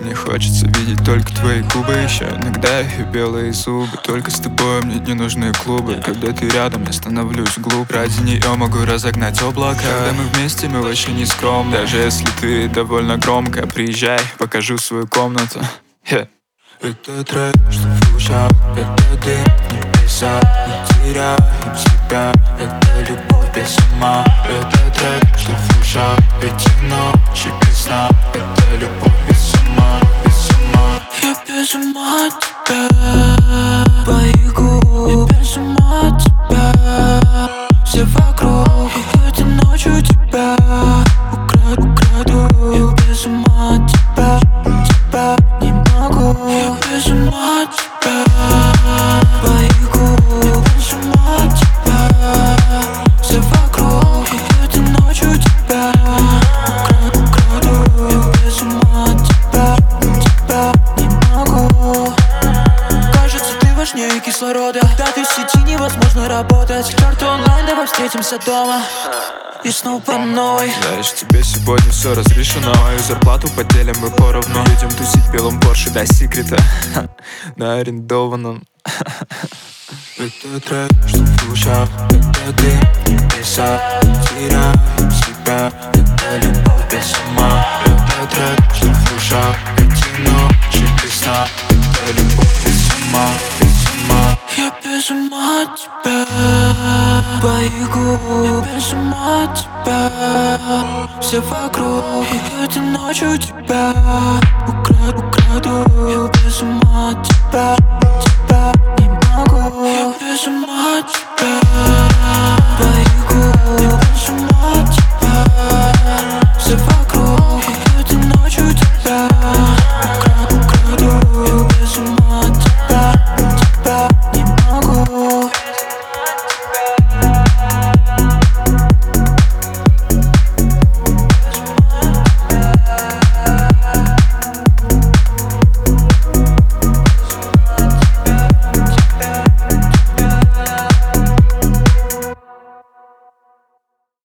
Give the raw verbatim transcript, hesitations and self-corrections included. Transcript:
Мне хочется видеть только твои губы, еще иногда и белые зубы. Только с тобой мне не нужны клубы. Когда ты рядом, я становлюсь глуп. Ради нее могу разогнать облака. Когда мы вместе, мы вообще не скромны. Даже если ты довольно громко, приезжай, покажу свою комнату. yeah. Это трек, что в ушах, это дым, небеса. Мы теряем себя, это любовь без ума. Это трек, что в ушах, эти ночи без сна. Это любовь без ума, без ума. Я без ума от тебя, твоих губ. Я без ума от тебя, все вокруг. И этой ночью тебя украду, украду. Я без ума от тебя, тебя не могу. Я без ума от тебя, твоих губ. Я без ума от тебя, все вокруг. И этой ночью тебя украду, украду. Я без ума от тебя, тебя не могу. Кажется, ты важнее кислорода. Когда ты в сети, невозможно работать. К черту онлайн, давай встретимся дома. И снова по новой. Знаешь, тебе сегодня все разрешено. Мою зарплату поделим мы поровну. Едем тусить в белом Порше до секрета на арендованном. Это трек, что в ушах, это дым, небеса. Теряем себя, это любовь без ума. Это трек, что в ушах, эти ночи без сна. Это любовь без ума, без ума. Я без ума от тебя, твоих губ. Я без ума от тебя, все вокруг. И этой ночью тебя украду, украду. Я без ума от тебя.